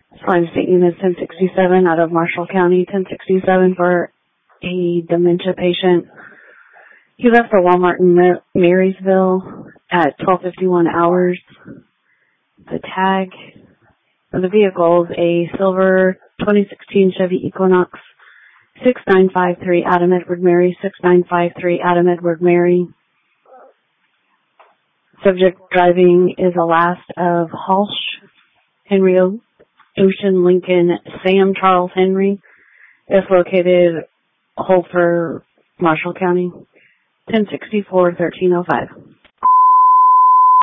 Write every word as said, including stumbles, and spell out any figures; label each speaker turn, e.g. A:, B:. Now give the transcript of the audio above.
A: Slime State Unit ten sixty-seven out of Marshall County, ten sixty-seven for a dementia patient. He left for Walmart in Marysville at twelve fifty-one hours. The tag of the vehicle is a silver twenty sixteen Chevy Equinox, six nine five three Adam Edward Mary, six nine five three Adam Edward Mary. Subject driving is a last of Halsh, Henry Ocean Lincoln, Sam Charles Henry. Is located Holfer, Marshall County, ten sixty-four thirteen oh five.